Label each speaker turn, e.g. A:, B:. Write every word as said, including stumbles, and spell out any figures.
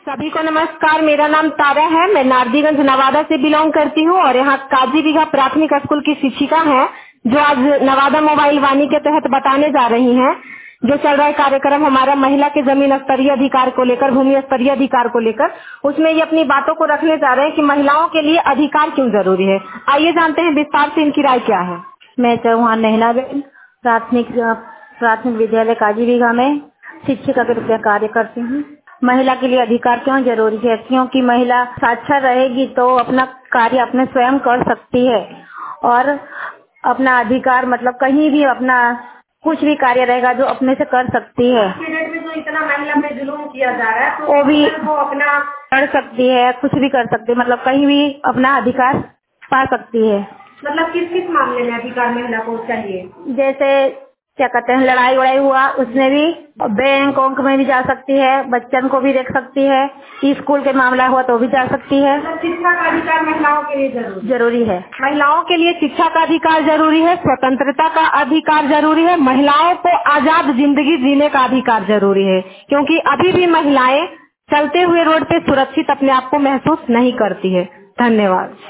A: सभी को नमस्कार। मेरा नाम तारा है। मैं नारदीगंज नवादा से बिलोंग करती हूँ और यहाँ काजी बीघा प्राथमिक स्कूल की शिक्षिका हैं, जो आज नवादा मोबाइल वाणी के तहत बताने जा रही हैं। जो चल रहा है कार्यक्रम हमारा महिला के जमीन स्तरीय अधिकार को लेकर, भूमि स्तरीय अधिकार को लेकर, उसमें ये अपनी बातों को रखने जा रहे हैं कि महिलाओं के लिए अधिकार क्यों जरूरी है। आइए जानते हैं विस्तार से इनकी राय क्या है।
B: मैं चौहान नैना बेन प्राथमिक प्राथमिक विद्यालय काजी बीघा में शिक्षिका के रूप में कार्य करती हूँ। महिला के लिए अधिकार क्यों जरूरी है? क्योंकि महिला साक्षर रहेगी तो अपना कार्य अपने स्वयं कर सकती है और अपना अधिकार मतलब कहीं भी अपना कुछ भी कार्य रहेगा जो अपने से कर सकती है।
A: पीरियड में जो इतना महिला पे जुल्म किया जा रहा है तो
B: वो भी
A: वो अपना
B: कर सकती है, कुछ भी कर सकती है, मतलब कहीं भी अपना अधिकार पा सकती है।
A: मतलब किस किस मामले में अधिकार महिला को चाहिए?
B: जैसे क्या कहते हैं, लड़ाई वड़ाई हुआ उसमें भी, बैंक ओंक में भी जा सकती है, बच्चन को भी देख सकती है, स्कूल के मामला हुआ तो भी जा सकती है।
A: शिक्षा का अधिकार महिलाओं के लिए जरूरी
B: जरूरी है।
A: महिलाओं के लिए शिक्षा का अधिकार जरूरी है, स्वतंत्रता का अधिकार जरूरी है, महिलाओं को आजाद जिंदगी जीने का अधिकार जरूरी है। क्योंकि अभी भी महिलाएं चलते हुए रोड पे सुरक्षित अपने आप को महसूस नहीं करती है। धन्यवाद।